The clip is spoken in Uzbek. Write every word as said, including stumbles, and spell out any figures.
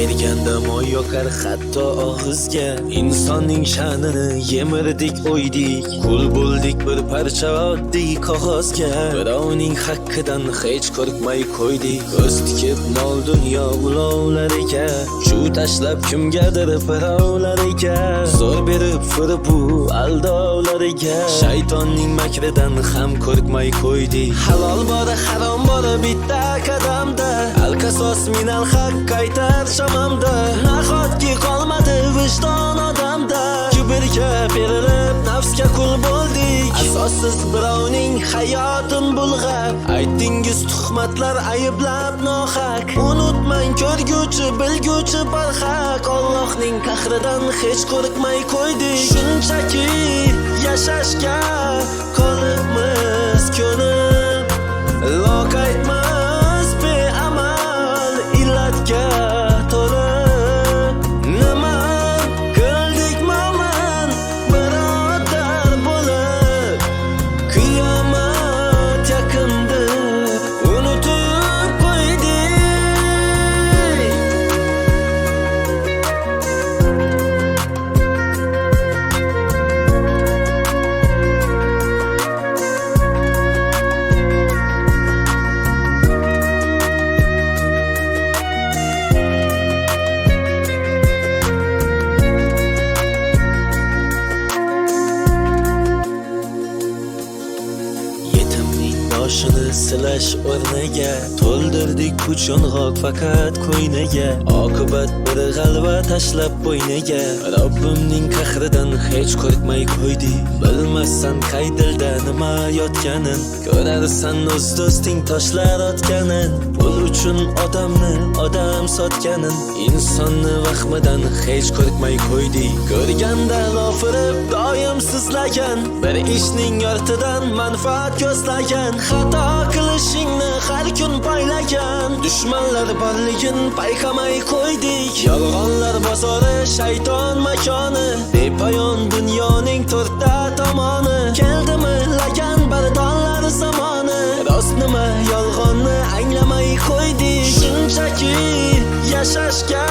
berganda moy yoqar hatto og'izga. Insonning sha'nini yemirdik, o'ydik, qul bo'ldik bir parcha oddiy qog'ozga. Birovning haqqidan hech qo'rqmay qo'ydik, ko'z tikib mol dunyo ulovlariga. Shu tashlab kimgadir birovlariga, zo'r berib furib bu aldovlariga. Shaytonning makridan ham qo'rqmay qo'ydik, halol bor harom bor bitta qadamda. Alqasos minal haq qaytar shamamda, nahotki qolmadi vijdon odamda. Kibrga berilib nafsga qul bo'ldik, asossiz birovning hayotin bulg'ab. Aytdingiz tuhmatlar ayblab nohaq, unutmang ko'rguvchi bilguvchi barhaq. Allohning qahridan hech qo'rqmay qo'ydik, shunchaki yashashga qolibmiz ko'nib. Loqaytmas beamal illatga to'la. Nima qildik mo'min birodar bo'lib, qiyomat yaqindir unutib qo'ydik. Boshini silash o'rniga to'ldirdik kuch yong'oq faqat ko'yniga. Oqibat bir g'alva tashlab bo'yniga. Robbimning qahridan hech qo'rqmay qo'ydik, bilmassan qay dilda nima yotganin. Ko'rarsan o'z do'sting toshlar otganin, pul uchun odamni odam sotganin. Insonni vahmidan hech qo'rqmay qo'ydik, ko'rganda g'ofirib doim sizlagan. Bir ishning ortidan manfaat ko'zlagan, xato qilishingni har kun poylagan. Dushmanlar borligin payqamay qo'ydik, yolg'onlar bozori shayton makoni. Bepoyon dunyoning to'rtta tomoni, keldimi lagan bardonlar zamoni. Rost nima yolg'onni anglamay qo'ydik, shunchaki yashashga